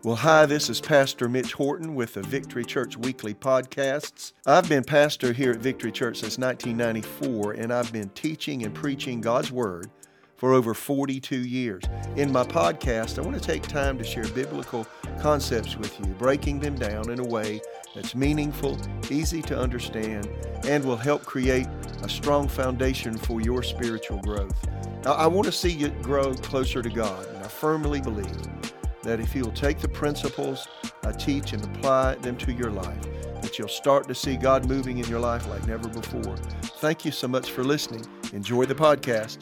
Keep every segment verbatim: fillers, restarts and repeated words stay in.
Well, hi, this is Pastor Mitch Horton with the Victory Church Weekly Podcasts. I've been pastor here at Victory Church since nineteen ninety-four, and I've been teaching and preaching God's Word for over forty-two years. In my podcast, I want to take time to share biblical concepts with you, breaking them down in a way that's meaningful, easy to understand, and will help create a strong foundation for your spiritual growth. Now, I want to see you grow closer to God, and I firmly believe that if you'll take the principles I teach and apply them to your life, that you'll start to see God moving in your life like never before. Thank you so much for listening. Enjoy the podcast.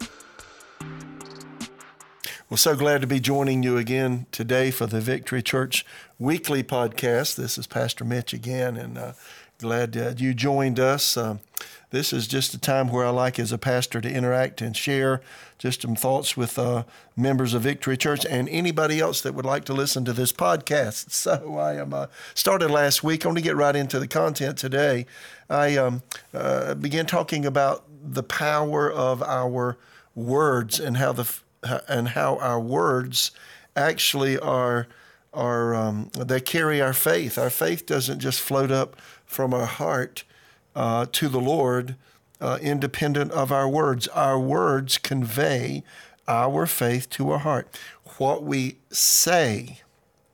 Well, so glad to be joining you again today for the Victory Church Weekly Podcast. This is Pastor Mitch again, and uh, glad uh, you joined us. Uh, this is just a time where I like as a pastor to interact and share just some thoughts with uh, members of Victory Church and anybody else that would like to listen to this podcast. So I am uh, started last week. I want to get right into the content today. I um, uh, began talking about the power of our words and how the and how our words actually are are um, they carry our faith. Our faith doesn't just float up from our heart uh, to the Lord, uh, independent of our words. Our words convey our faith to our heart. What we say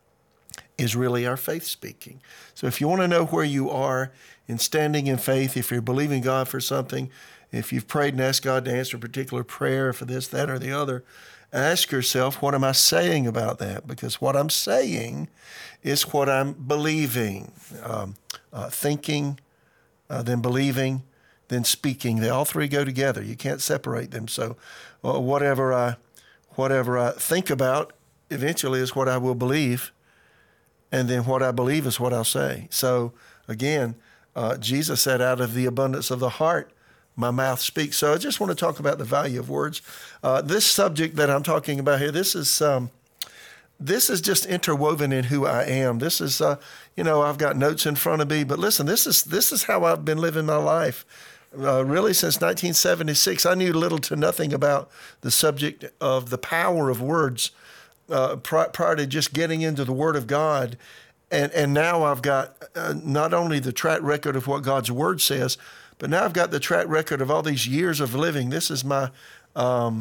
is really our faith speaking. So if you want to know where you are in standing in faith, if you're believing God for something, if you've prayed and asked God to answer a particular prayer for this, that, or the other, ask yourself, what am I saying about that? Because what I'm saying is what I'm believing, um, uh, thinking, uh, then believing, then speaking. They all three go together. You can't separate them. So uh, whatever I, whatever I think about eventually is what I will believe, and then what I believe is what I'll say. So again, uh, Jesus said, out of the abundance of the heart, my mouth speaks. So I just want to talk about the value of words. Uh, this subject that I'm talking about here, this is um, this is just interwoven in who I am. This is, uh, you know, I've got notes in front of me, but listen, this is this is how I've been living my life. Uh, really, since nineteen seventy-six, I knew little to nothing about the subject of the power of words uh, pri- prior to just getting into the Word of God. And and now I've got uh, not only the track record of what God's Word says, but now I've got the track record of all these years of living. This is my, um,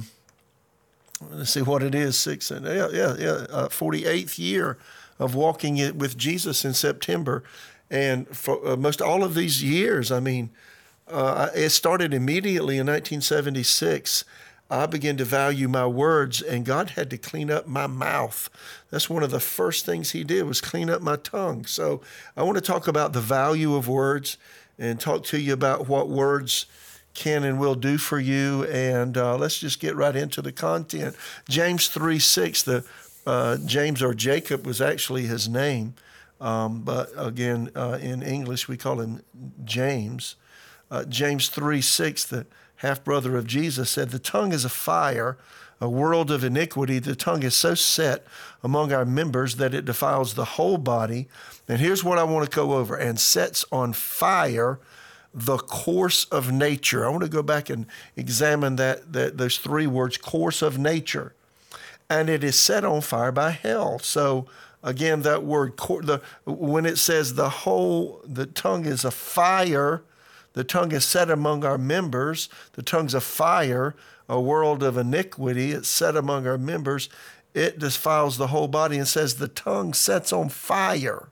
let's see what it is, six, and yeah, yeah, yeah, uh, forty-eighth year of walking it with Jesus in September. And for uh, most all of these years, I mean, uh, it started immediately in nineteen seventy-six. I began to value my words, and God had to clean up my mouth. That's one of the first things he did, was clean up my tongue. So I want to talk about the value of words and talk to you about what words can and will do for you. And uh, let's just get right into the content. James three six, the uh, James or Jacob was actually his name. Um, but again, uh, in English, we call him James. Uh, James three six, the half-brother of Jesus, said, "The tongue is a fire, a world of iniquity. The tongue is so set among our members that it defiles the whole body." And here's what I want to go over: "and sets on fire the course of nature." I want to go back and examine that, that those three words, course of nature. "And it is set on fire by hell." So again, that word, the when it says the whole, the tongue is a fire, the tongue is set among our members, the tongue's a fire, a world of iniquity, it's set among our members, it defiles the whole body, and says the tongue sets on fire.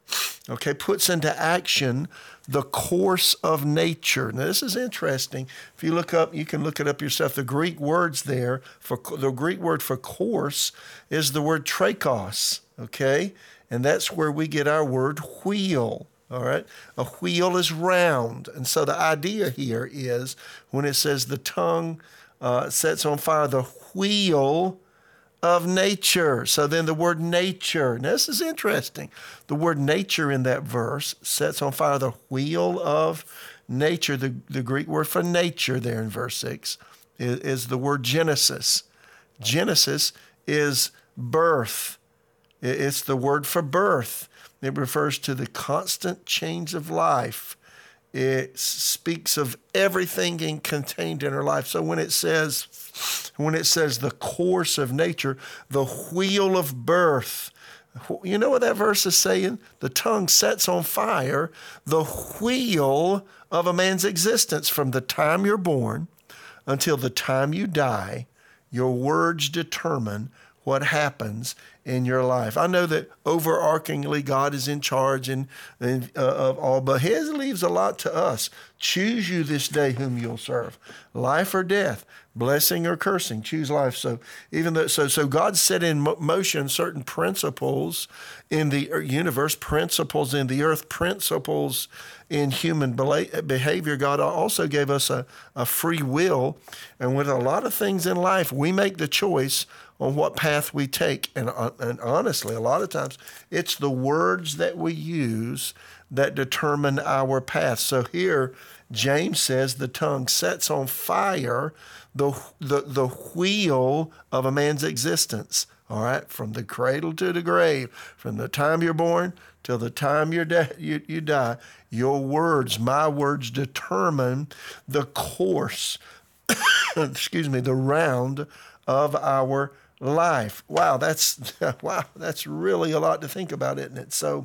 Okay, puts into action the course of nature. Now, this is interesting. If you look up, you can look it up yourself. The Greek words there, for the Greek word for course is the word trachos, okay? And that's where we get our word wheel. All right, a wheel is round. And so the idea here is when it says the tongue uh, sets on fire the wheel of nature. So then the word nature, now this is interesting. The word nature in that verse sets on fire the wheel of nature. The, the Greek word for nature there in verse six is, is the word Genesis. Genesis is birth. It's the word for birth. It refers to the constant change of life. It speaks of everything contained in our life. So when it says, when it says the course of nature, the wheel of birth, You know what that verse is saying? The tongue sets on fire the wheel of a man's existence. From the time you're born until the time you die, your words determine what happens in your life. I know that overarchingly God is in charge and, and uh, of all, but His leaves a lot to us. Choose you this day whom you'll serve, life or death, blessing or cursing. Choose life. So even though so so God set in mo- motion certain principles in the universe, principles in the earth, principles in human behavior. God also gave us a, a free will, and with a lot of things in life, we make the choice on what path we take. And, uh, and honestly, a lot of times, it's the words that we use that determine our path. So here, James says the tongue sets on fire the, the, the wheel of a man's existence. All right, from the cradle to the grave, from the time you're born till the time you're de- you, you die, your words, my words, determine the course, excuse me, the round of our life. Wow, that's wow, that's really a lot to think about, isn't it? So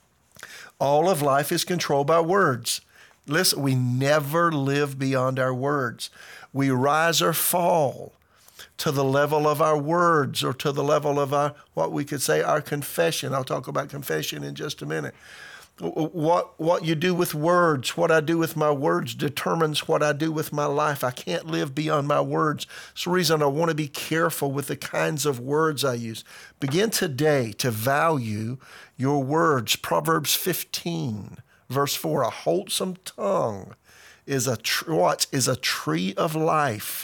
all of life is controlled by words. Listen, we never live beyond our words. We rise or fall to the level of our words or to the level of our, what we could say, our confession. I'll talk about confession in just a minute. What what you do with words, what I do with my words determines what I do with my life. I can't live beyond my words. It's the reason I want to be careful with the kinds of words I use. Begin today to value your words. Proverbs fifteen, verse four, a wholesome tongue is a tr- what is a tree of life,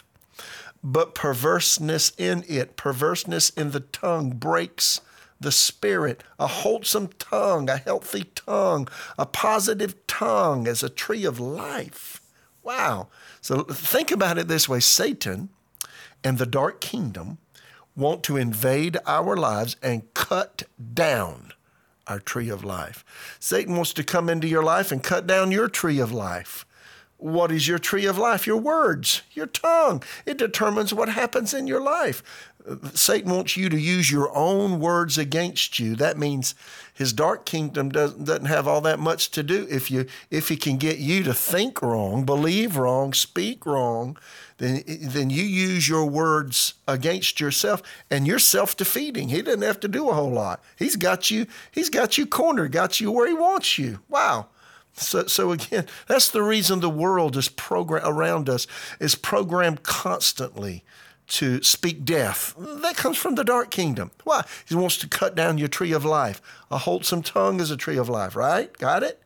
but perverseness in it, perverseness in the tongue breaks the spirit. A wholesome tongue, a healthy tongue, a positive tongue is a tree of life. Wow. So think about it this way. Satan and the dark kingdom want to invade our lives and cut down our tree of life. Satan wants to come into your life and cut down your tree of life. What is your tree of life? Your words, your tongue. It determines what happens in your life. Satan wants you to use your own words against you. That means his dark kingdom doesn't, doesn't have all that much to do. If you if he can get you to think wrong, believe wrong, speak wrong, then, then you use your words against yourself, and you're self-defeating. He doesn't have to do a whole lot. He's got you, he's got you cornered, got you where he wants you. Wow. So, so again, that's the reason the world is program around us is programmed constantly to speak death. That comes from the dark kingdom. Why? He wants to cut down your tree of life. A wholesome tongue is a tree of life, right? Got it?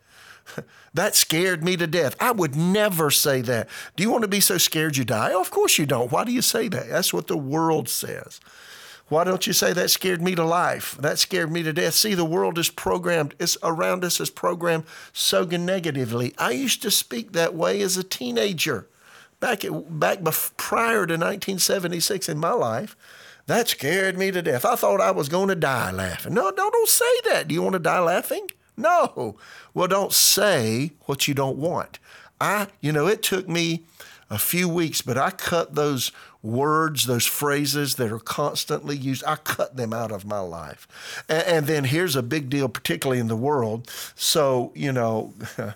That scared me to death. I would never say that. Do you want to be so scared you die? Oh, of course you don't. Why do you say that? That's what the world says. Why don't you say that scared me to life? That scared me to death. See, the world is programmed, it's around us is programmed so negatively. I used to speak that way as a teenager. Back at, back bef- prior to nineteen seventy-six in my life, that scared me to death. I thought I was going to die laughing. No, no, don't say that. Do you want to die laughing? No. Well, don't say what you don't want. I, you know, it took me a few weeks, but I cut those words, those phrases that are constantly used, I cut them out of my life. And, and then here's a big deal, particularly in the world. So, you know,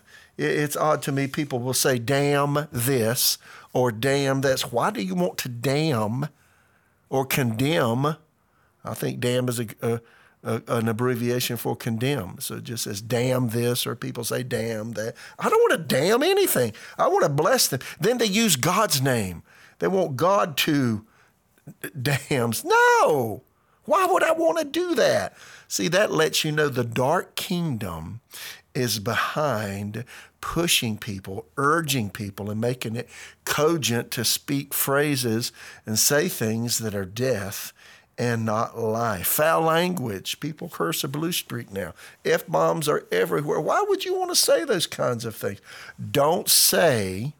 it's odd to me. People will say, damn this or damn that's. Why do you want to damn or condemn? I think damn is a, a, a, an abbreviation for condemn. So it just says damn this, or people say damn that. I don't want to damn anything. I want to bless them. Then they use God's name. They want God to damns. No. Why would I want to do that? See, that lets you know the dark kingdom is behind pushing people, urging people, and making it cogent to speak phrases and say things that are death and not life. Foul language. People curse a blue streak now. F-bombs are everywhere. Why would you want to say those kinds of things? Don't say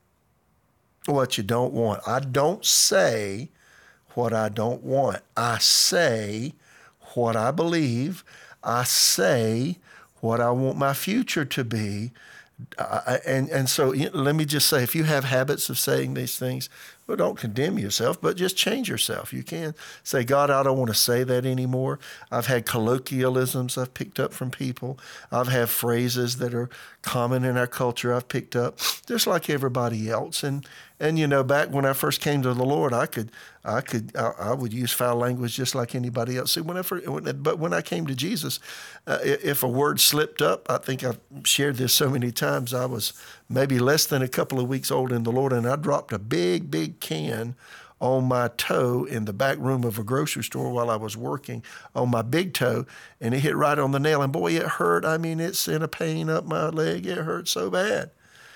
what you don't want. I don't say what I don't want. I say what I believe. I say what I want my future to be. Uh, and, and so let me just say, if you have habits of saying these things, Well, don't condemn yourself, but just change yourself. You can say, God, I don't want to say that anymore. I've had colloquialisms I've picked up from people. I've had phrases that are common in our culture I've picked up, just like everybody else. And, and you know, back when I first came to the Lord, I could, I could, I, I would use foul language just like anybody else. See, whenever, but when I came to Jesus, uh, if a word slipped up, I think I've shared this so many times, I was maybe less than a couple of weeks old in the Lord, and I dropped a big, big can on my toe in the back room of a grocery store while I was working on my big toe, and it hit right on the nail. And boy, it hurt. I mean, it sent a pain up my leg. It hurt so bad.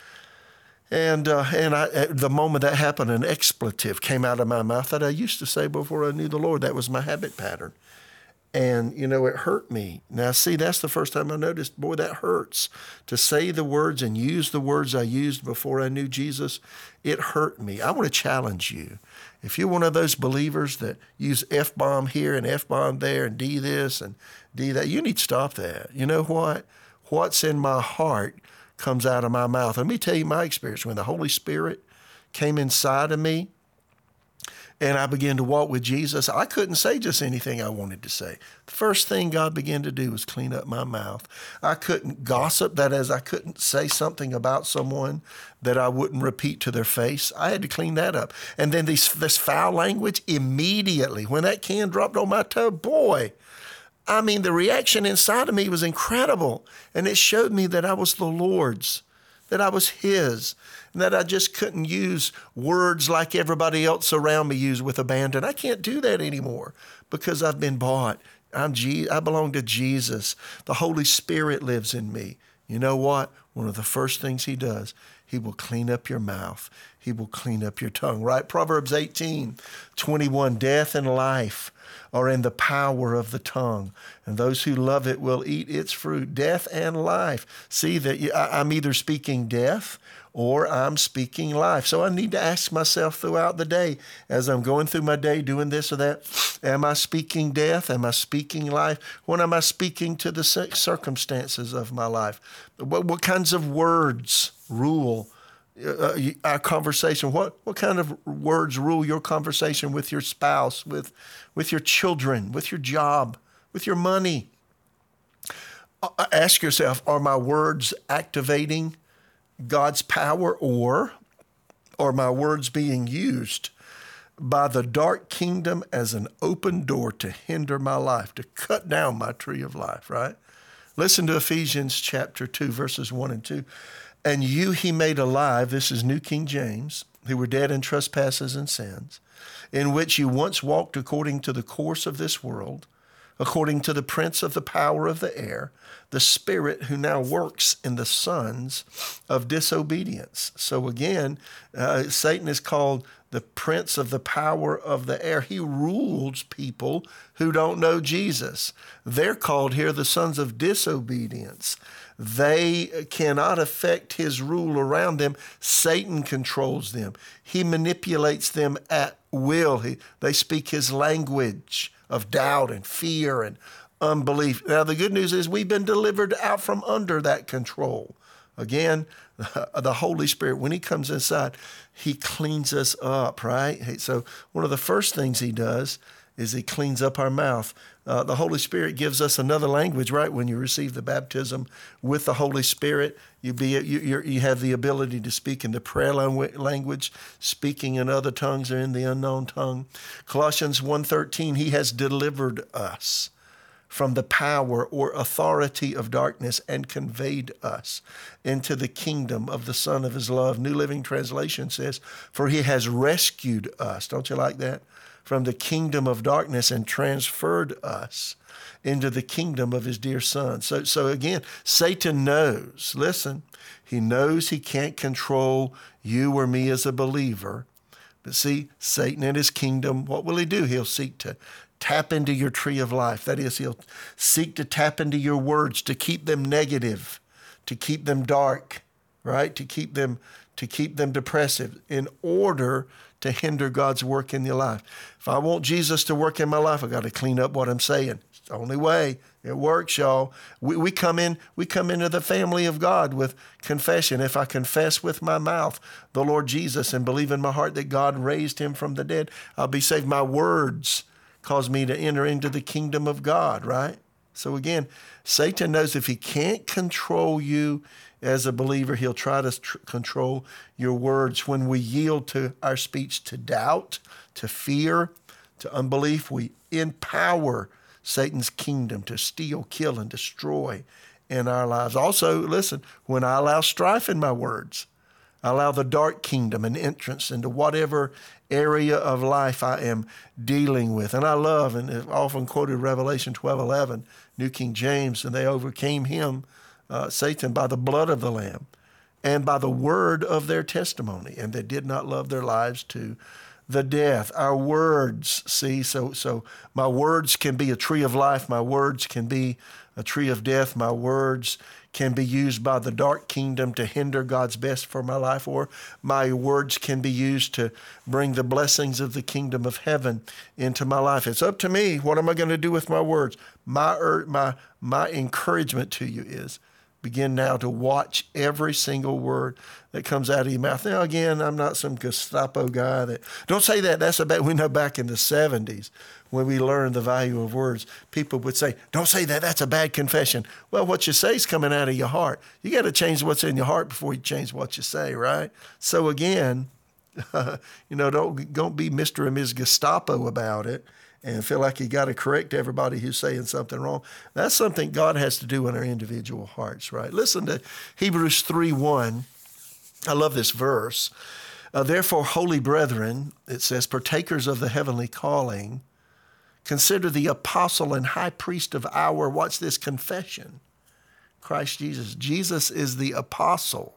And uh, and I, at the moment that happened, an expletive came out of my mouth that I used to say before I knew the Lord. That was my habit pattern. And, you know, it hurt me. Now, see, that's the first time I noticed, boy, that hurts. To say the words and use the words I used before I knew Jesus, it hurt me. I want to challenge you. If you're one of those believers that use F-bomb here and F-bomb there and D this and D that, you need to stop that. You know what? What's in my heart comes out of my mouth. Let me tell you my experience. When the Holy Spirit came inside of me, and I began to walk with Jesus, I couldn't say just anything I wanted to say. The first thing God began to do was clean up my mouth. I couldn't gossip, that is, I couldn't say something about someone that I wouldn't repeat to their face. I had to clean that up. And then these, this foul language, immediately, when that can dropped on my toe, boy, I mean, the reaction inside of me was incredible. And it showed me that I was the Lord's, that I was His, and that I just couldn't use words like everybody else around me used with abandon. I can't do that anymore because I've been bought. I'm Je- I belong to Jesus. The Holy Spirit lives in me. You know what? One of the first things He does, He will clean up your mouth. He will clean up your tongue, right? Proverbs eighteen twenty-one, death and life are in the power of the tongue, and those who love it will eat its fruit. Death and life. See that I'm either speaking death or I'm speaking life. So I need to ask myself throughout the day, as I'm going through my day doing this or that, am I speaking death? Am I speaking life? When am I speaking to the circumstances of my life? What, what kinds of words rule Uh, our conversation? What what kind of words rule your conversation with your spouse, with with your children, with your job, with your money? Uh, ask yourself, are my words activating God's power, or are my words being used by the dark kingdom as an open door to hinder my life, to cut down my tree of life, right? Listen to Ephesians chapter two, verses one and two. And you He made alive, this is New King James, who were dead in trespasses and sins, in which you once walked according to the course of this world, according to the prince of the power of the air, the spirit who now works in the sons of disobedience. So again, uh, Satan is called the prince of the power of the air. He rules people who don't know Jesus. They're called here the sons of disobedience. They cannot affect His rule around them. Satan controls them. He manipulates them at will. He, they speak His language of doubt and fear and unbelief. Now, the good news is we've been delivered out from under that control. Again, the Holy Spirit, when He comes inside, He cleans us up, right? So one of the first things He does is He cleans up our mouth. Uh, the Holy Spirit gives us another language, right? When you receive the baptism with the Holy Spirit, you be you you're, you have the ability to speak in the prayer language, speaking in other tongues or in the unknown tongue. Colossians one thirteen, He has delivered us from the power or authority of darkness and conveyed us into the kingdom of the Son of His love. New Living Translation says, for He has rescued us. Don't you like that? From the kingdom of darkness and transferred us into the kingdom of His dear Son. So, so again, Satan knows, listen, he knows he can't control you or me as a believer. But see, Satan and his kingdom, what will he do? He'll seek to tap into your tree of life. That is, he'll seek to tap into your words, to keep them negative, to keep them dark, right? To keep them, to keep them depressive in order to hinder God's work in your life. If I want Jesus to work in my life, I got to clean up what I'm saying. the only way it works, y'all. We, we come in, we come into the family of God with confession. If I confess with my mouth the Lord Jesus and believe in my heart that God raised him from the dead, I'll be saved. My words cause me to enter into the kingdom of God, right? So again, Satan knows if he can't control you as a believer, he'll try to tr- control your words. When we yield to our speech to doubt, to fear, to unbelief, we empower Satan's kingdom to steal, kill, and destroy in our lives. Also, listen, when I allow strife in my words, I allow the dark kingdom an entrance into whatever area of life I am dealing with. And I love, and I've often quoted Revelation twelve eleven, New King James, and they overcame him, uh, Satan, by the blood of the Lamb and by the word of their testimony, and they did not love their lives to the death. Our words, see, so so my words can be a tree of life. My words can be a tree of death. My words can be used by the dark kingdom to hinder God's best for my life, or my words can be used to bring the blessings of the kingdom of heaven into my life. It's up to me. What am I going to do with my words? My my my encouragement to you is begin now to watch every single word that comes out of your mouth. Now, again, I'm not some Gestapo guy that, don't say that. That's about, we know back in the seventies when we learned the value of words, people would say, don't say that. That's a bad confession. Well, what you say is coming out of your heart. You got to change what's in your heart before you change what you say, right? So again, uh, you know, don't, don't be Mister and Miz Gestapo about it and feel like you got to correct everybody who's saying something wrong. That's something God has to do in our individual hearts, right? Listen to Hebrews three one. I love this verse. Uh, Therefore, holy brethren, it says, partakers of the heavenly calling, consider the apostle and high priest of our, watch this, confession, Christ Jesus. Jesus is the apostle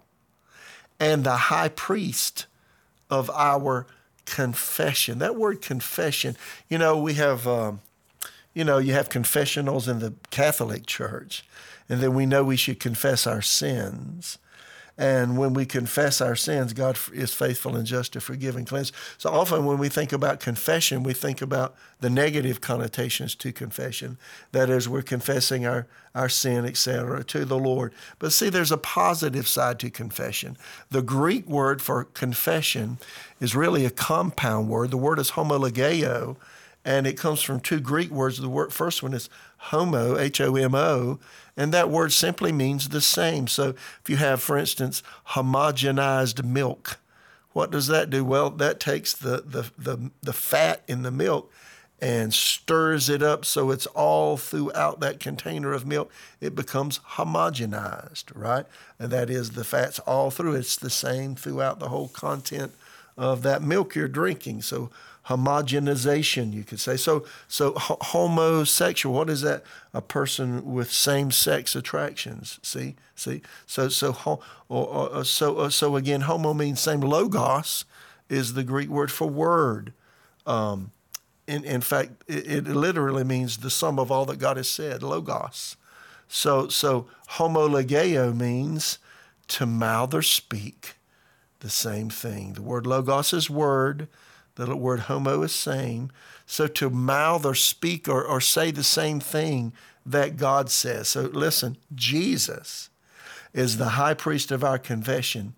and the high priest of our confession. That word confession, you know, we have, um, you know, you have confessionals in the Catholic Church, and then we know we should confess our sins. And when we confess our sins, God is faithful and just to forgive and cleanse. So often when we think about confession, we think about the negative connotations to confession. That is, we're confessing our, our sin, et cetera, to the Lord. But see, there's a positive side to confession. The Greek word for confession is really a compound word. The word is homologeo, and it comes from two Greek words. The word, first one is homo, H O M O, and that word simply means the same. So if you have, for instance, homogenized milk, what does that do? Well, that takes the, the, the, the fat in the milk and stirs it up so it's all throughout that container of milk. It becomes homogenized, right? And that is, the fat's all through. It's the same throughout the whole content of that milk you're drinking. So homogenization, you could say. So, so ho- homosexual. What is that? A person with same-sex attractions. See, see. So, so, ho- or, or, so, uh, so again, homo means same. Logos is the Greek word for word. Um, in, in fact, it, it literally means the sum of all that God has said. Logos. So, so homologeo means to mouth or speak the same thing. The word logos is word. The word homo is same. So to mouth or speak or, or say the same thing that God says. So listen, Jesus is the high priest of our confession.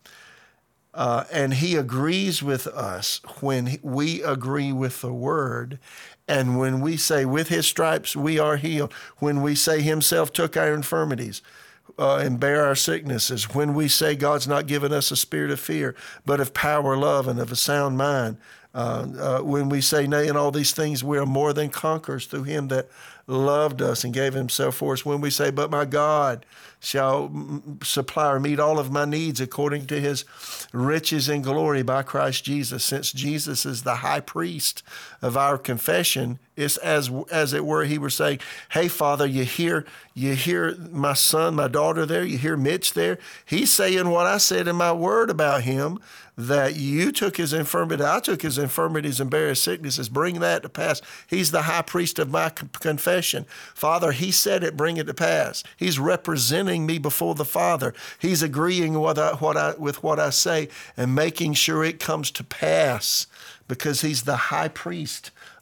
Uh, and he agrees with us when we agree with the word. And when we say, with his stripes we are healed. When we say himself took our infirmities uh, and bear our sicknesses. When we say God's not given us a spirit of fear, but of power, love, and of a sound mind. Uh, uh, when we say, nay, in all these things, we are more than conquerors through him that loved us and gave himself for us. When we say, but my God shall supply or meet all of my needs according to his riches and glory by Christ Jesus. Since Jesus is the high priest of our confession, it's as as it were, he were saying, hey, Father, you hear, you hear my son, my daughter there, you hear Mitch there. He's saying what I said in my word about him, that you took his infirmity, I took his infirmities and bare his sicknesses. Bring that to pass. He's the high priest of my confession. Father, he said it, bring it to pass. He's representing me before the Father. He's agreeing with, I, what I, with what I say and making sure it comes to pass, because he's the high priest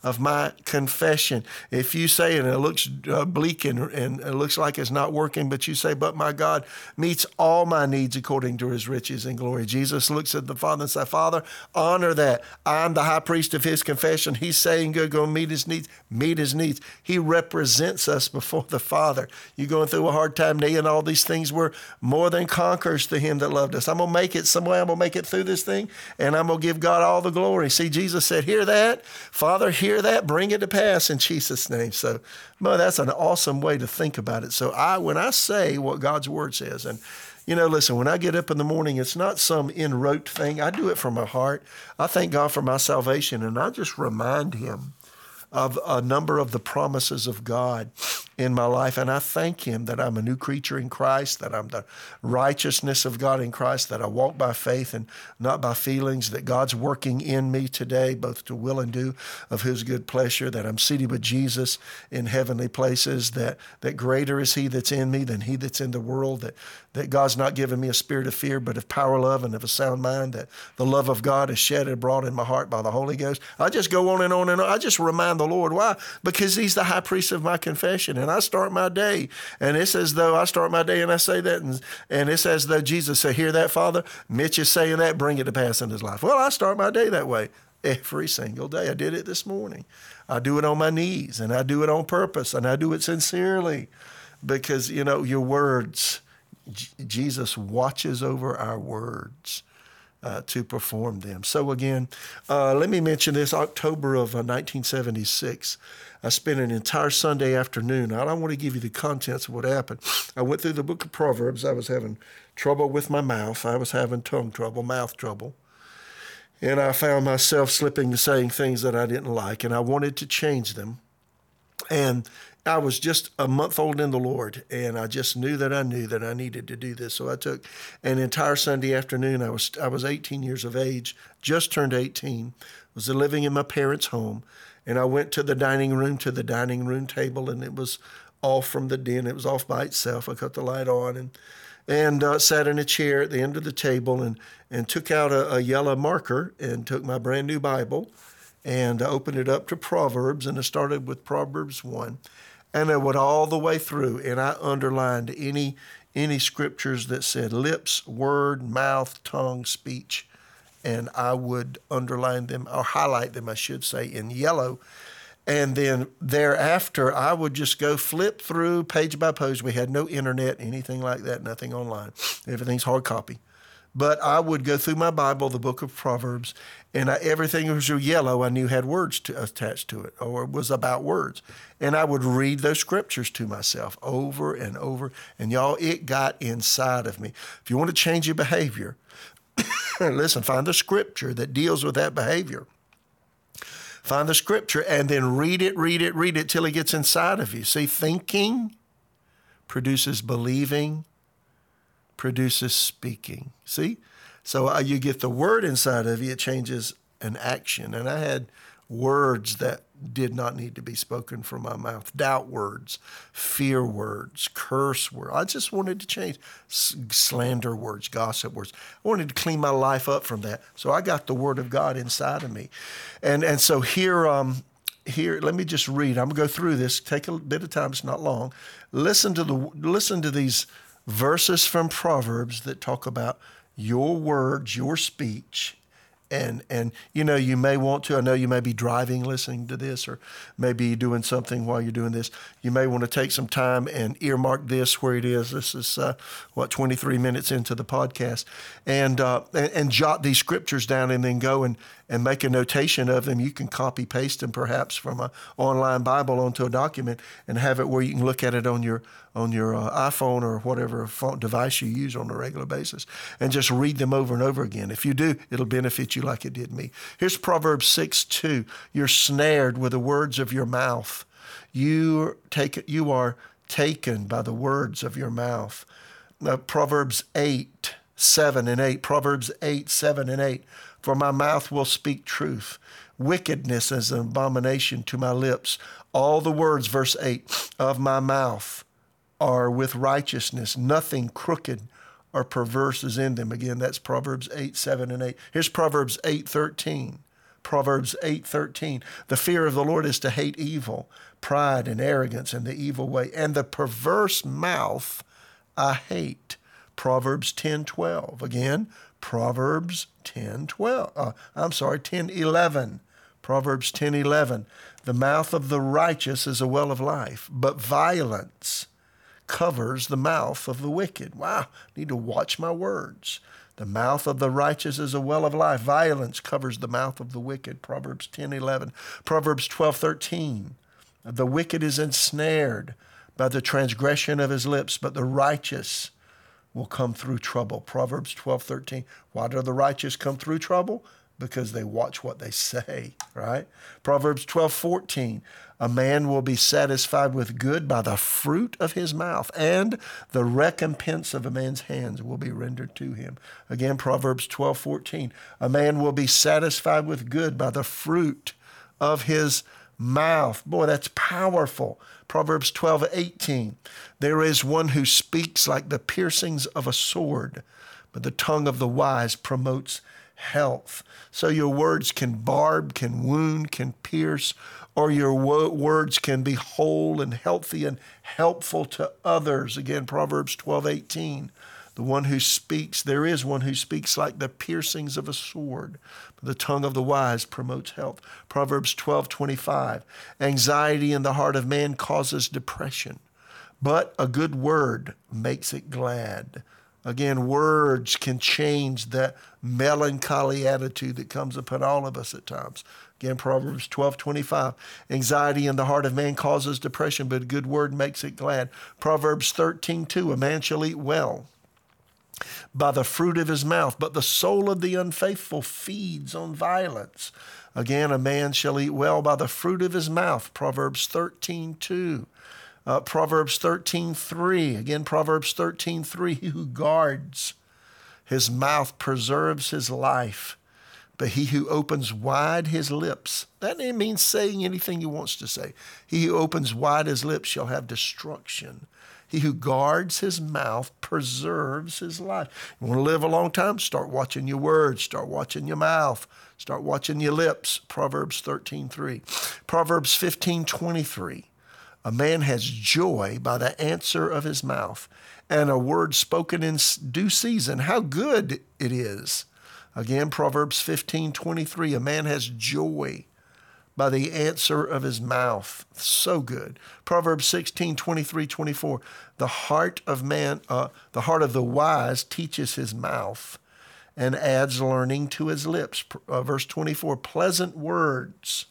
of my confession. If you say, and it looks uh, bleak and, and it looks like it's not working, but you say, but my God meets all my needs according to his riches and glory. Jesus looks at the Father and says, Father, honor that. I'm the high priest of his confession. He's saying, go, go meet his needs, meet his needs. He represents us before the Father. You're going through a hard time, knee and all these things. We're more than conquerors to him that loved us. I'm going to make it some way. I'm going to make it through this thing, and I'm going to give God all the glory. See, Jesus said, hear that? Father, hear that? Bring it to pass in Jesus' name. So, boy, that's an awesome way to think about it. So I, when I say what God's word says, and you know, listen, when I get up in the morning, it's not some in-rote thing. I do it from my heart. I thank God for my salvation, and I just remind him of a number of the promises of God in my life. And I thank him that I'm a new creature in Christ, that I'm the righteousness of God in Christ, that I walk by faith and not by feelings, that God's working in me today, both to will and do of his good pleasure, that I'm seated with Jesus in heavenly places, that, that greater is he that's in me than he that's in the world, that, that God's not given me a spirit of fear, but of power, love, and of a sound mind, that the love of God is shed abroad in my heart by the Holy Ghost. I just go on and on and on. I just remind the Lord. Why? Because he's the high priest of my confession. And I start my day, and it's as though I start my day and I say that, and, and it's as though Jesus said, hear that, Father? Mitch is saying that, bring it to pass in his life. Well, I start my day that way every single day. I did it this morning. I do it on my knees, and I do it on purpose, and I do it sincerely because, you know, your words, J- Jesus watches over our words. Uh, to perform them. So again, uh, let me mention this. October of uh, nineteen seventy-six, I spent an entire Sunday afternoon. I don't want to give you the contents of what happened. I went through the book of Proverbs. I was having trouble with my mouth. I was having tongue trouble, mouth trouble. And I found myself slipping to saying things that I didn't like, and I wanted to change them. And I was just a month old in the Lord, and I just knew that I knew that I needed to do this. So I took an entire Sunday afternoon. I was I was eighteen years of age, just turned eighteen, was living in my parents' home, and I went to the dining room, to the dining room table, and it was off from the den. It was off by itself. I cut the light on and and uh, sat in a chair at the end of the table and, and took out a, a yellow marker and took my brand new Bible and I opened it up to Proverbs, and I started with Proverbs one. And I went all the way through, and I underlined any any scriptures that said lips, word, mouth, tongue, speech, and I would underline them, or highlight them, I should say, in yellow. And then thereafter, I would just go flip through page by page. We had no internet, anything like that, nothing online. Everything's hard copy. But I would go through my Bible, the book of Proverbs, and I, everything was yellow I knew had words to, attached to it, or was about words. And I would read those scriptures to myself over and over. And y'all, it got inside of me. If you want to change your behavior, listen, find the scripture that deals with that behavior. Find the scripture and then read it, read it, read it till it gets inside of you. See, thinking produces believing, produces speaking. See? So uh, you get the word inside of you, it changes an action. And I had words that did not need to be spoken from my mouth. Doubt words, fear words, curse words. I just wanted to change S- slander words, gossip words. I wanted to clean my life up from that. So I got the word of God inside of me. And and so here, um, here, let me just read. I'm going to go through this. Take a bit of time. It's not long. Listen to the listen to these verses from Proverbs that talk about your words, your speech. And, and you know, you may want to, I know you may be driving listening to this, or maybe doing something while you're doing this. You may want to take some time and earmark this where it is. This is, uh, what, twenty-three minutes into the podcast. And, uh, and and jot these scriptures down and then go and, and make a notation of them. You can copy, paste them perhaps from an online Bible onto a document and have it where you can look at it on your on your uh, iPhone or whatever phone device you use on a regular basis, and just read them over and over again. If you do, it'll benefit you like it did me. Here's Proverbs six two. You're snared with the words of your mouth. You take you are taken by the words of your mouth. Now, Proverbs eight, seven and eight. Proverbs eight, seven and eight. For my mouth will speak truth. Wickedness is an abomination to my lips. All the words, verse eight, of my mouth are with righteousness. Nothing crooked or perverse is in them. Again, that's Proverbs eight, seven, and eight. Here's Proverbs eight, thirteen. Proverbs eight thirteen. The fear of the Lord is to hate evil, pride and arrogance and the evil way, and the perverse mouth I hate. Proverbs ten twelve. Again, Proverbs ten twelve. Uh, I'm sorry, ten eleven. Proverbs ten eleven. The mouth of the righteous is a well of life, but violence covers the mouth of the wicked. Wow, I need to watch my words. The mouth of the righteous is a well of life. Violence covers the mouth of the wicked. Proverbs ten eleven. Proverbs twelve thirteen. The wicked is ensnared by the transgression of his lips, but the righteous will come through trouble. Proverbs twelve thirteen. Why do the righteous come through trouble? Because they watch what they say, right? Proverbs twelve fourteen. A man will be satisfied with good by the fruit of his mouth, and the recompense of a man's hands will be rendered to him. Again, Proverbs twelve fourteen. A man will be satisfied with good by the fruit of his mouth. Boy, that's powerful. Proverbs twelve eighteen. There is one who speaks like the piercings of a sword, but the tongue of the wise promotes health. So your words can barb, can wound, can pierce, or your wo- words can be whole and healthy and helpful to others. Again, Proverbs twelve eighteen. The one who speaks, there is one who speaks like the piercings of a sword, but the tongue of the wise promotes health. Proverbs twelve twenty-five. Anxiety in the heart of man causes depression, but a good word makes it glad. Again, words can change that melancholy attitude that comes upon all of us at times. Again, Proverbs twelve twenty-five. Anxiety in the heart of man causes depression, but a good word makes it glad. Proverbs thirteen two. A man shall eat well by the fruit of his mouth, but the soul of the unfaithful feeds on violence. Again, a man shall eat well by the fruit of his mouth. Proverbs thirteen two. Uh, Proverbs thirteen three. Again, Proverbs thirteen three. He who guards his mouth preserves his life, but he who opens wide his lips, that doesn't mean saying anything he wants to say. He who opens wide his lips shall have destruction. He who guards his mouth preserves his life. You want to live a long time? Start watching your words. Start watching your mouth. Start watching your lips. Proverbs thirteen three. Proverbs fifteen twenty-three. A man has joy by the answer of his mouth, and a word spoken in due season. How good it is. Again, Proverbs fifteen twenty-three. A man has joy by the answer of his mouth. So good. Proverbs sixteen twenty-three twenty-four. The heart of man, uh, the heart of the wise teaches his mouth and adds learning to his lips. Uh, verse twenty-four. Pleasant words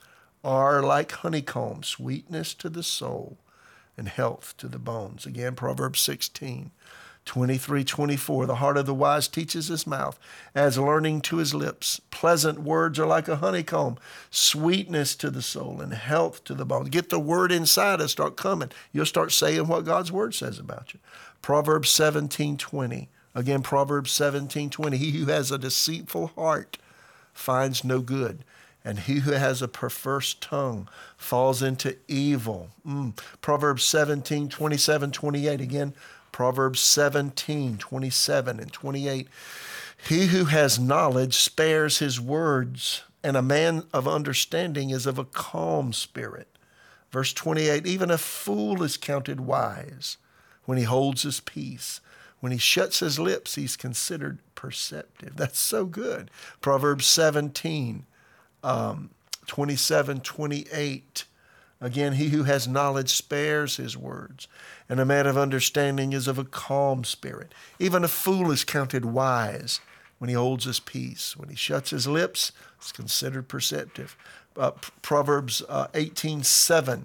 are like honeycomb, sweetness to the soul and health to the bones. Again, Proverbs sixteen twenty-three twenty-four. The heart of the wise teaches his mouth, adds learning to his lips. Pleasant words are like a honeycomb, sweetness to the soul and health to the bones. Get the word inside and start coming. You'll start saying what God's word says about you. Proverbs seventeen twenty. Again, Proverbs seventeen twenty. He who has a deceitful heart finds no good, and he who has a perverse tongue falls into evil. Mm. Proverbs seventeen twenty-seven twenty-eight. Again, Proverbs seventeen twenty-seven and twenty-eight. He who has knowledge spares his words, and a man of understanding is of a calm spirit. Verse twenty-eight. Even a fool is counted wise when he holds his peace. When he shuts his lips, he's considered perceptive. That's so good. Proverbs seventeen. Um, twenty-seven, twenty-eight. Again, he who has knowledge spares his words, and a man of understanding is of a calm spirit. Even a fool is counted wise when he holds his peace. When he shuts his lips, it's considered perceptive. Uh, Proverbs uh, eighteen seven.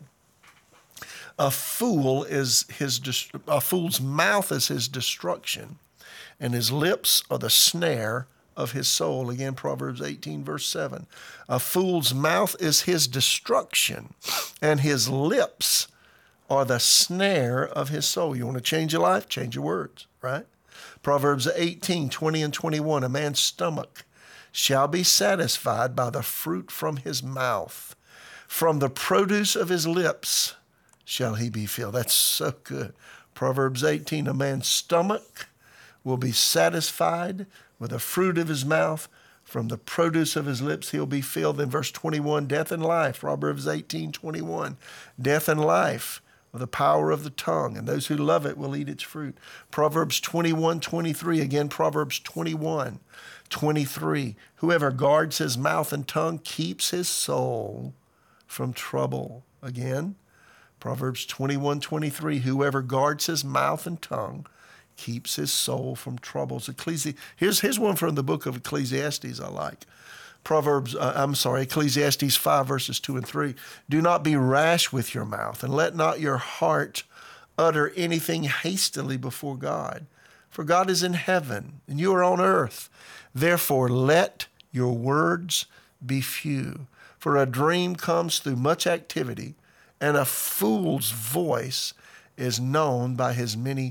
A fool is his a fool's mouth is his destruction, and his lips are the snare of his soul. Again, Proverbs eighteen, verse seven. A fool's mouth is his destruction, and his lips are the snare of his soul. You want to change your life? Change your words, right? Proverbs eighteen, twenty and twenty-one. A man's stomach shall be satisfied by the fruit from his mouth. From the produce of his lips shall he be filled. That's so good. Proverbs eighteen. A man's stomach will be satisfied with the fruit of his mouth. From the produce of his lips he'll be filled. In verse twenty-one, death and life, Proverbs eighteen twenty-one, death and life of the power of the tongue, and those who love it will eat its fruit. Proverbs twenty-one twenty-three, again, Proverbs twenty-one twenty-three, whoever guards his mouth and tongue keeps his soul from trouble. Again, Proverbs twenty-one twenty-three, whoever guards his mouth and tongue keeps his soul from troubles. Ecclesi- here's, here's one from the book of Ecclesiastes I like. Proverbs, uh, I'm sorry, Ecclesiastes five, verses two and three. Do not be rash with your mouth, and let not your heart utter anything hastily before God. For God is in heaven, and you are on earth. Therefore, let your words be few. For a dream comes through much activity, and a fool's voice is known by his many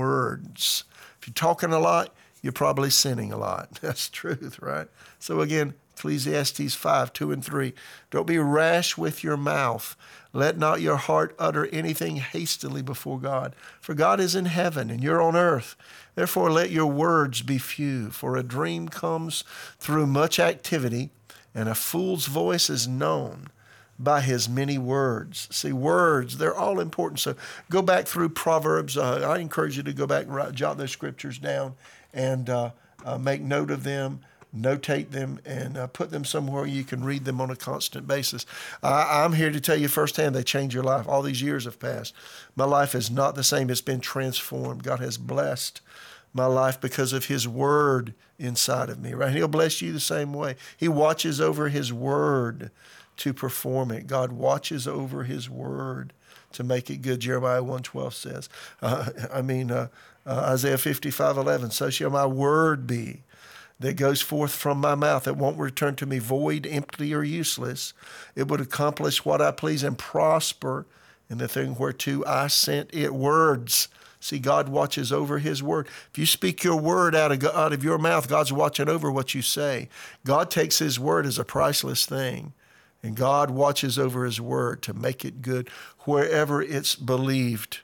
words. If you're talking a lot, you're probably sinning a lot. That's truth, right? So again, Ecclesiastes five, two and three. Don't be rash with your mouth. Let not your heart utter anything hastily before God. For God is in heaven and you're on earth. Therefore, let your words be few. For a dream comes through much activity, and a fool's voice is known by his many words. See, words, they're all important. So go back through Proverbs. Uh, I encourage you to go back and write, jot those scriptures down and uh, uh, make note of them, notate them, and uh, put them somewhere you can read them on a constant basis. Uh, I'm here to tell you firsthand they change your life. All these years have passed. My life is not the same. It's been transformed. God has blessed my life because of his word inside of me, right? He'll bless you the same way. He watches over his word to perform it. God watches over his word to make it good. Jeremiah one twelve says, uh, I mean, uh, uh, Isaiah fifty-five eleven, so shall my word be that goes forth from my mouth. It won't return to me void, empty, or useless. It would accomplish what I please and prosper in the thing whereto I sent it. Words. See, God watches over his word. If you speak your word out of, out of your mouth, God's watching over what you say. God takes his word as a priceless thing. And God watches over his word to make it good wherever it's believed,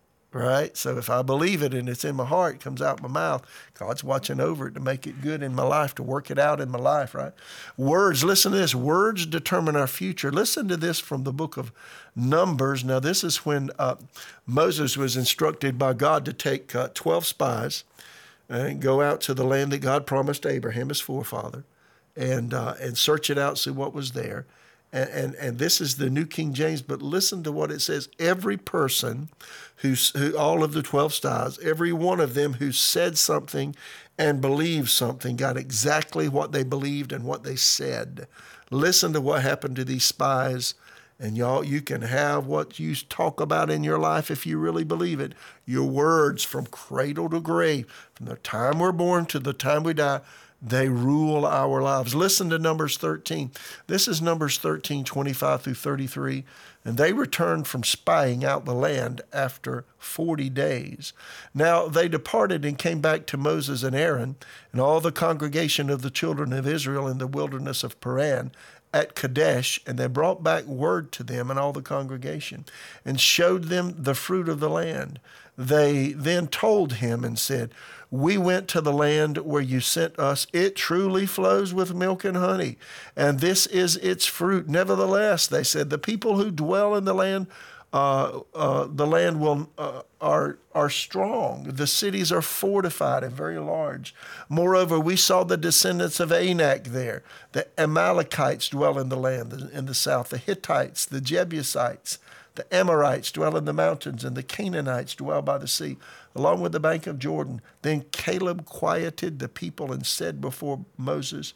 right? So if I believe it and it's in my heart, it comes out my mouth, God's watching over it to make it good in my life, to work it out in my life, right? Words, listen to this. Words determine our future. Listen to this from the book of Numbers. Now, this is when uh, Moses was instructed by God to take uh, twelve spies and go out to the land that God promised Abraham, his forefather, and uh, and search it out, see what was there. And, and and this is the New King James, but listen to what it says. Every person who's, who, all of the twelve spies, every one of them who said something and believed something got exactly what they believed and what they said. Listen to what happened to these spies. And y'all, you can have what you talk about in your life if you really believe it. Your words from cradle to grave, from the time we're born to the time we die, they rule our lives. Listen to Numbers thirteen. This is Numbers thirteen, twenty-five through thirty-three. And they returned from spying out the land after forty days. Now they departed and came back to Moses and Aaron and all the congregation of the children of Israel in the wilderness of Paran at Kadesh, and they brought back word to them and all the congregation and showed them the fruit of the land. They then told him and said, we went to the land where you sent us. It truly flows with milk and honey, and this is its fruit. Nevertheless, they said, the people who dwell in the land, uh, uh, the land will uh, are are strong. The cities are fortified and very large. Moreover, we saw the descendants of Anak there. The Amalekites dwell in the land in the south. The Hittites, the Jebusites, the Amorites dwell in the mountains, and the Canaanites dwell by the sea, along with the bank of Jordan. Then Caleb quieted the people and said before Moses,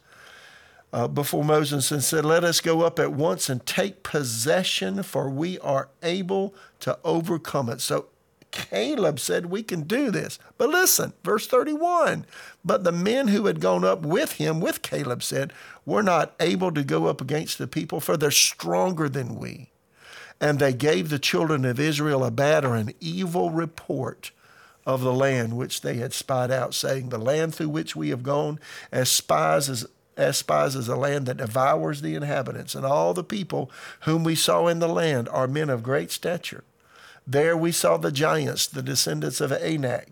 uh, before Moses and said, let us go up at once and take possession, for we are able to overcome it. So Caleb said, we can do this. But listen, verse thirty-one, but the men who had gone up with him, with Caleb, said, we're not able to go up against the people, for they're stronger than we. And they gave the children of Israel a bad or an evil report of the land which they had spied out, saying, the land through which we have gone as spies is as spies is a land that devours the inhabitants, and all the people whom we saw in the land are men of great stature. There we saw the giants, the descendants of Anak,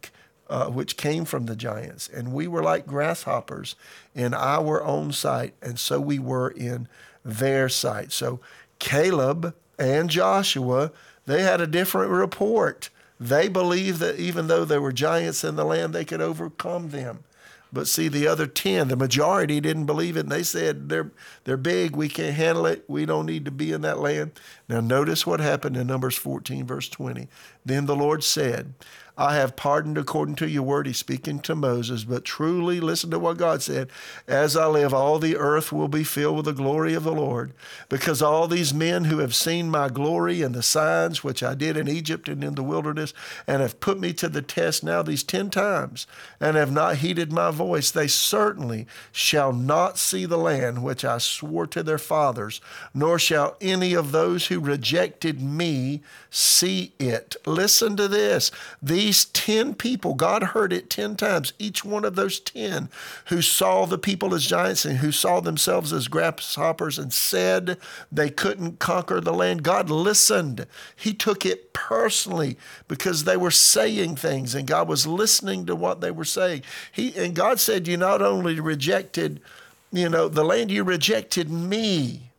uh, which came from the giants, and we were like grasshoppers in our own sight, and so we were in their sight. So Caleb and Joshua, they had a different report. They believed that even though there were giants in the land, they could overcome them. But see, the other ten, the majority didn't believe it, and they said, they're, they're big, we can't handle it, we don't need to be in that land. Now notice what happened in Numbers fourteen, verse twenty. Then the Lord said, I have pardoned according to your word. He's speaking to Moses, but truly, listen to what God said, as I live, all the earth will be filled with the glory of the Lord, because all these men who have seen my glory and the signs which I did in Egypt and in the wilderness, and have put me to the test now these ten times, and have not heeded my voice, they certainly shall not see the land which I swore to their fathers, nor shall any of those who rejected me see it. Listen to this. These ten people, God heard it ten times. Each one of those ten who saw the people as giants and who saw themselves as grasshoppers and said they couldn't conquer the land, God listened. He took it personally because they were saying things and God was listening to what they were saying. He and God said, you not only rejected, you know, the land, you rejected me.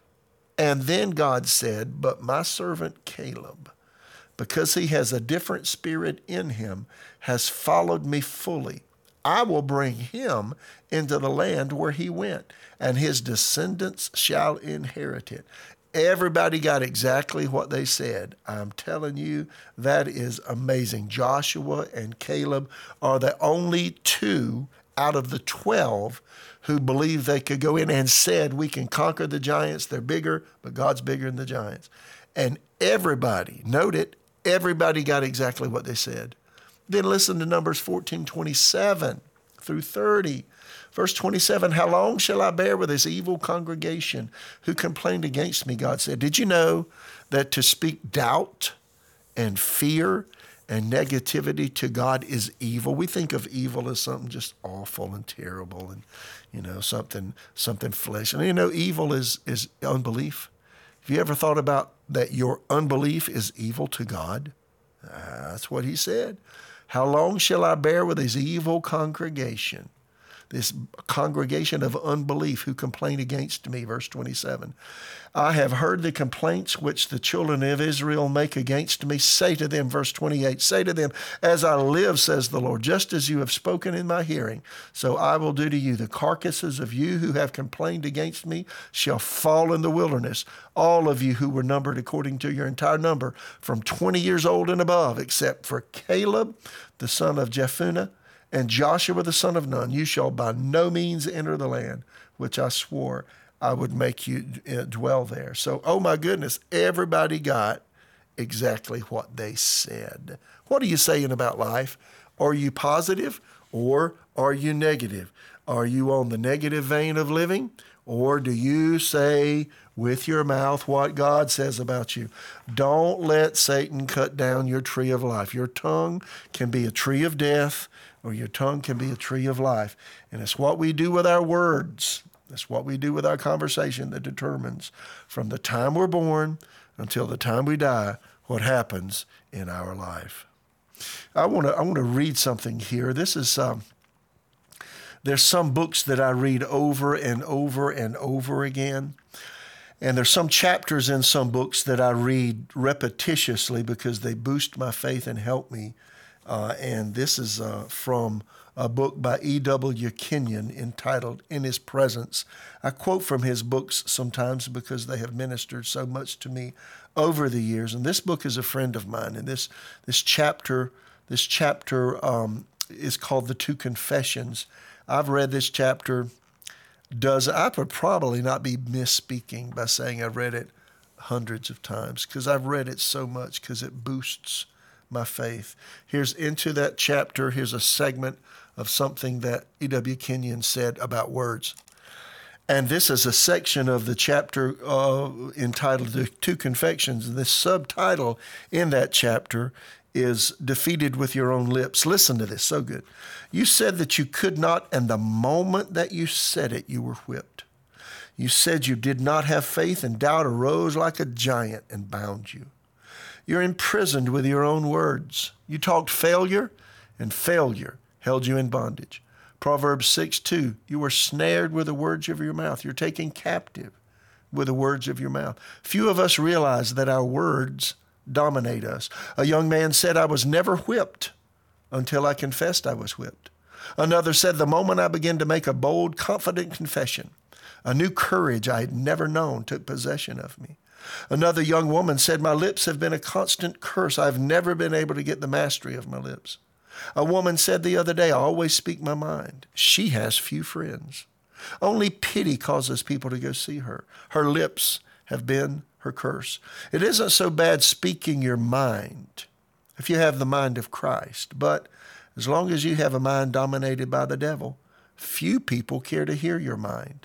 And then God said, but my servant Caleb, because he has a different spirit in him, has followed me fully. I will bring him into the land where he went, and his descendants shall inherit it. Everybody got exactly what they said. I'm telling you, that is amazing. Joshua and Caleb are the only two out of the twelve who believed they could go in and said, we can conquer the giants. They're bigger, but God's bigger than the giants. And everybody, note it, everybody got exactly what they said. Then listen to Numbers fourteen, twenty-seven through thirty. Verse twenty-seven, how long shall I bear with this evil congregation who complained against me? God said, did you know that to speak doubt and fear and negativity to God is evil? We think of evil as something just awful and terrible and, you know, something something flesh. And you know, evil is, is unbelief. Have you ever thought about that your unbelief is evil to God? Uh, that's what he said. How long shall I bear with this evil congregation? This congregation of unbelief who complain against me, verse twenty-seven. I have heard the complaints which the children of Israel make against me. Say to them, verse twenty-eight, say to them, as I live, says the Lord, just as you have spoken in my hearing, so I will do to you. The carcasses of you who have complained against me shall fall in the wilderness. All of you who were numbered according to your entire number, from twenty years old and above, except for Caleb, the son of Jephunneh, and Joshua the son of Nun, you shall by no means enter the land which I swore I would make you dwell there. So, oh my goodness, everybody got exactly what they said. What are you saying about life? Are you positive or are you negative? Are you on the negative vein of living, or do you say with your mouth what God says about you? Don't let Satan cut down your tree of life. Your tongue can be a tree of death, or your tongue can be a tree of life. And it's what we do with our words. It's what we do with our conversation that determines from the time we're born until the time we die what happens in our life. I want to I want to read something here. This is um, there's some books that I read over and over and over again. And there's some chapters in some books that I read repetitiously because they boost my faith and help me. Uh, and this is uh, from a book by E W Kenyon entitled In His Presence. I quote from his books sometimes because they have ministered so much to me over the years. And this book is a friend of mine. And this this chapter this chapter um, is called The Two Confessions. I've read this chapter. Does I would probably not be misspeaking by saying I've read it hundreds of times because I've read it so much because it boosts my faith. Here's into that chapter. Here's a segment of something that E W Kenyon said about words. And this is a section of the chapter uh, entitled The Two Confessions. And this subtitle in that chapter is Defeated with Your Own Lips. Listen to this, so good. You said that you could not, and the moment that you said it, you were whipped. You said you did not have faith, and doubt arose like a giant and bound you. You're imprisoned with your own words. You talked failure, and failure held you in bondage. Proverbs six two, you were snared with the words of your mouth. You're taken captive with the words of your mouth. Few of us realize that our words dominate us. A young man said, I was never whipped until I confessed I was whipped. Another said, the moment I began to make a bold, confident confession, a new courage I had never known took possession of me. Another young woman said, my lips have been a constant curse. I've never been able to get the mastery of my lips. A woman said the other day, I always speak my mind. She has few friends. Only pity causes people to go see her. Her lips have been her curse. It isn't so bad speaking your mind if you have the mind of Christ, but as long as you have a mind dominated by the devil, few people care to hear your mind.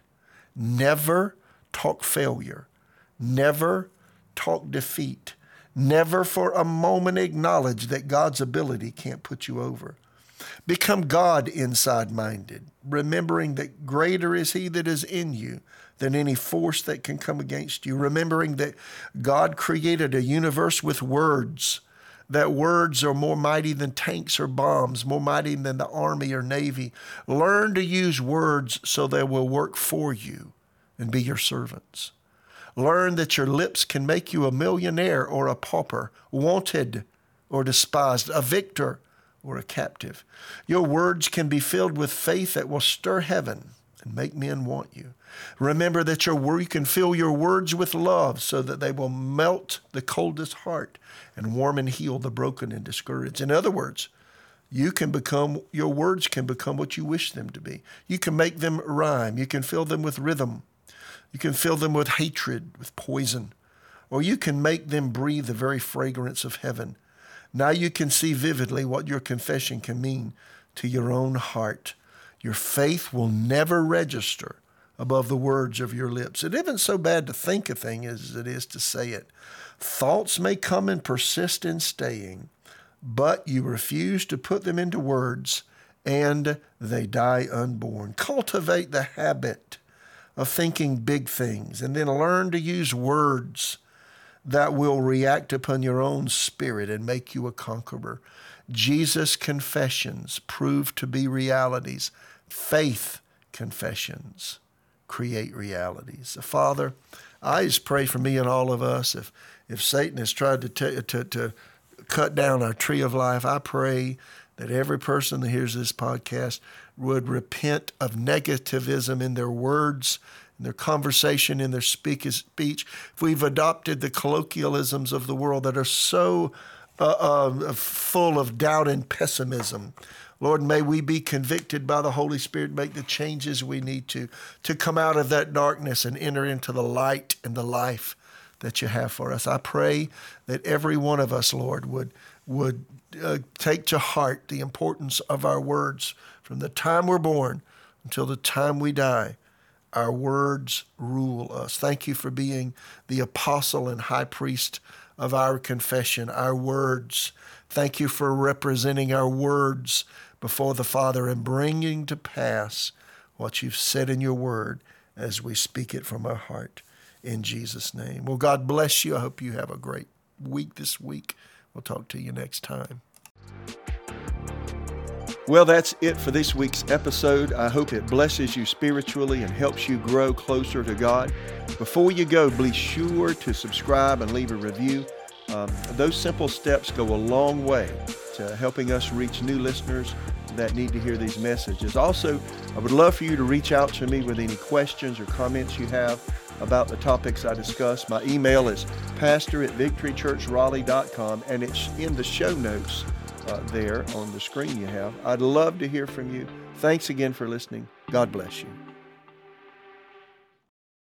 Never talk failure. Never talk defeat. Never for a moment acknowledge that God's ability can't put you over. Become God inside minded, remembering that greater is He that is in you than any force that can come against you. Remembering that God created a universe with words, that words are more mighty than tanks or bombs, more mighty than the Army or Navy. Learn to use words so they will work for you and be your servants. Learn that your lips can make you a millionaire or a pauper, wanted or despised, a victor or a captive. Your words can be filled with faith that will stir heaven and make men want you. Remember that your word, you can fill your words with love so that they will melt the coldest heart and warm and heal the broken and discouraged. In other words, you can become, your words can become what you wish them to be. You can make them rhyme. You can fill them with rhythm. You can fill them with hatred, with poison, or you can make them breathe the very fragrance of heaven. Now you can see vividly what your confession can mean to your own heart. Your faith will never register above the words of your lips. It isn't so bad to think a thing as it is to say it. Thoughts may come and persist in staying, but you refuse to put them into words, and they die unborn. Cultivate the habit of thinking big things, and then learn to use words that will react upon your own spirit and make you a conqueror. Jesus' confessions prove to be realities. Faith confessions create realities. Father, I just pray for me and all of us. If if Satan has tried to, t- to, to cut down our tree of life, I pray that every person that hears this podcast would repent of negativism in their words, in their conversation, in their speak- speech. If we've adopted the colloquialisms of the world that are so uh, uh, full of doubt and pessimism, Lord, may we be convicted by the Holy Spirit, make the changes we need to, to come out of that darkness and enter into the light and the life that you have for us. I pray that every one of us, Lord, would would uh, take to heart the importance of our words. From the time we're born until the time we die, our words rule us. Thank you for being the apostle and high priest of our confession, our words. Thank you for representing our words before the Father and bringing to pass what you've said in your word as we speak it from our heart. In Jesus' name. Well, God bless you. I hope you have a great week this week. We'll talk to you next time. Well, that's it for this week's episode. I hope it blesses you spiritually and helps you grow closer to God. Before you go, be sure to subscribe and leave a review. Um, those simple steps go a long way to helping us reach new listeners that need to hear these messages. Also, I would love for you to reach out to me with any questions or comments you have about the topics I discussed. My email is pastor at victory church raleigh dot com, and it's in the show notes uh, there on the screen you have. I'd love to hear from you. Thanks again for listening. God bless you.